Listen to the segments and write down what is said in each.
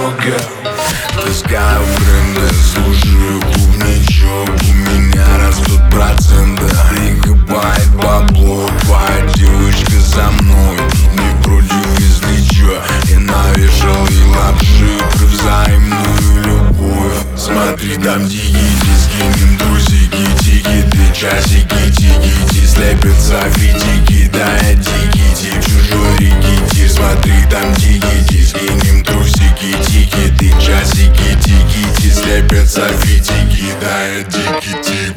дороге. Таскаю бренды, слушаю клубничок. У меня растут проценты и копает бабло. Твоя девочка за мной, не против, если чё. Я навешал ей лапши про взаимную любовь. Смотри, там дикити, скинем трусики, тикеты, часики, тикити, слепятся фитики, да я дикити, в чужой рикити. Смотри, там дикити, скинем трусики, тикеты, часики, тикити, слепятся фитики, да я дикити.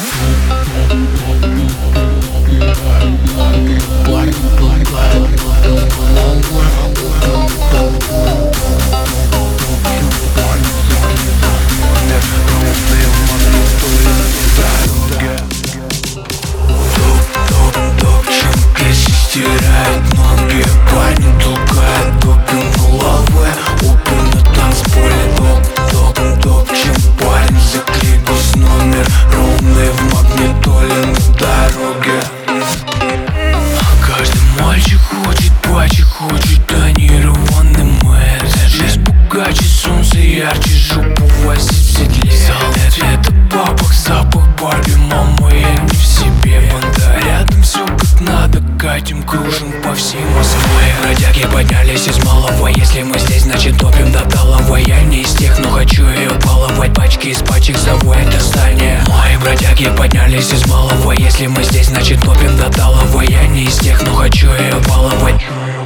Стирает ноги, парни толкает допинг головы. Опен на танцполе, топчем парень за кликус номер. Ровный в магнитоле на дороге. Каждый мальчик хочет пачек, хочет тонированный мэр. Жизнь богаче, солнце ярче, жопу возить в седле. Это запах Барби, мама, я не в себе. Банда рядом, все как надо, катим, кружим по всей Москве. Бродяги поднялись из малого, если мы здесь, значит топим до талого. Я не из тех, но хочу ее баловать. Пачки из пачек заводят до здания. Мои бродяги поднялись из малого, если мы здесь, значит топим до талого. Я не из тех, но хочу ее баловать.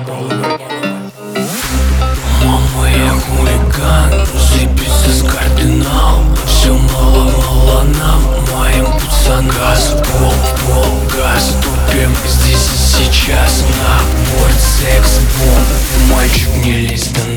Мама, я хулиган, сыпется с кардинал. Все мало нам, моим пацанам. Газ в пол, газ, тупим здесь и сейчас. На борт секс-бомб, мальчик не лезь до